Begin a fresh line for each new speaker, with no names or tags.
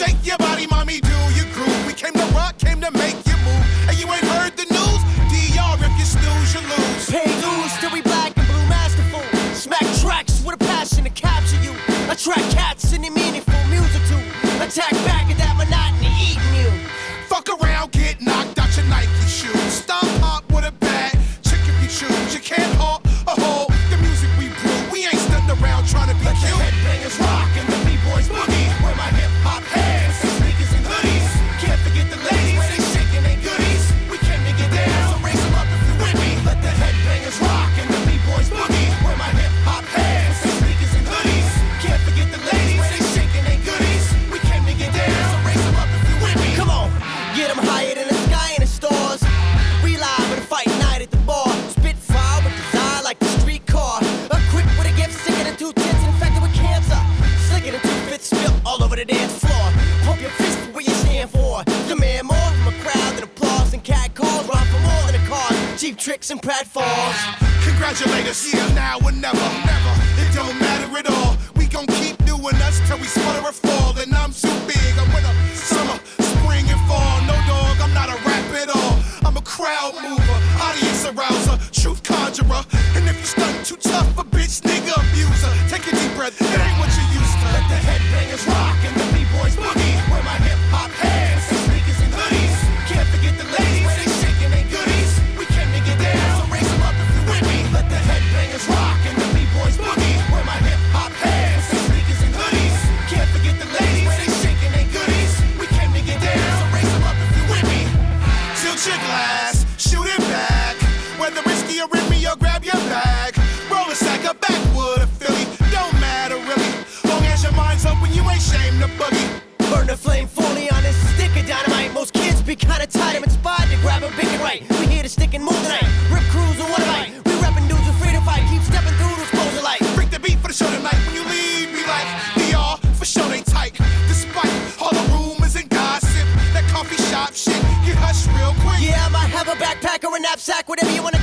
Shake your body, mommy, do your groove. We came to rock, came to make you move. And you ain't heard the news? DR, if you snooze, you lose.
Pay dues, still we black and blue masterful. Smack tracks with a passion to capture you. Attract cats in the meaningful music to attack back at that monotony eating you.
Fuck around, get knocked out your Nike shoes. Stomp pop with a bag, chick if you choose. You can't halt or hold the music we brew. We ain't stunting around trying to be cute.
Let the headbangers rock and the B-boys boogie. Where my hip-hop hands and sneakers and hoodies. Can't forget the ladies where they shaking their goodies. We came to get down, so raise them up if you with me. Let the headbangers rock and the B-boys boogie. Where my hip-hop hands and sneakers and hoodies. Can't forget the ladies where they shaking their goodies. We came to get down, so raise them up if you with me.
Come on, get them higher than the sky in the stars. We live with a fight night at the bar. Spitfire with design like the streetcar. Equipped with a gift, sicker than 2 tits, infected with cancer. Slicker than 2 fits, spilt all over the dance floor. Pump your fist for what you stand for. Demand more from a crowd than applause and cat calls. Run for more than a cause. Cheap tricks and pratfalls.
Congratulations, yeah, now or never, never. It don't matter at all. We gon' keep doing us till we sputter or fall. And I'm too big. I'm winter, summer, spring and fall. No dog, I'm not a rap at all. I'm a crowd mover, audience arouser, truth conjurer. And if you stunt too tough, a bitch nigga abuser. Take a deep breath, it ain't what you used to.
Let the headbangers rock and the B-boys boogie. Where my hip-hop hands and sneakers and hoodies. Can't forget the ladies where they shaking their goodies. We came to get down, so raise them up if you with me. Let the headbangers rock and the B-boys boogie. Where my hip-hop hands and sneakers and hoodies. Can't forget the ladies where they shaking their goodies. We came to get down, so raise them up if you with me.
Tilt your glass, shoot it back. Whether risky or rip me or grab your bag. Roll a sack of backwood or Philly. Don't matter really. Long as your mind's open, you ain't shame to boogie.
Burn the flame fully on this stick of dynamite. Most kids be kinda tight, I'm inspired to grab a big and right. We here to stick and move tonight. Rip crews and what a light. We reppin' dudes with free to fight. Keep stepping through those clothes of light.
Break the beat for the show tonight. When you leave, be like, DR, for sure they tight. Despite all the rumors and gossip, that coffee shop shit get hushed real quick.
Yeah, I might have a backpack or a knapsack, whatever you wanna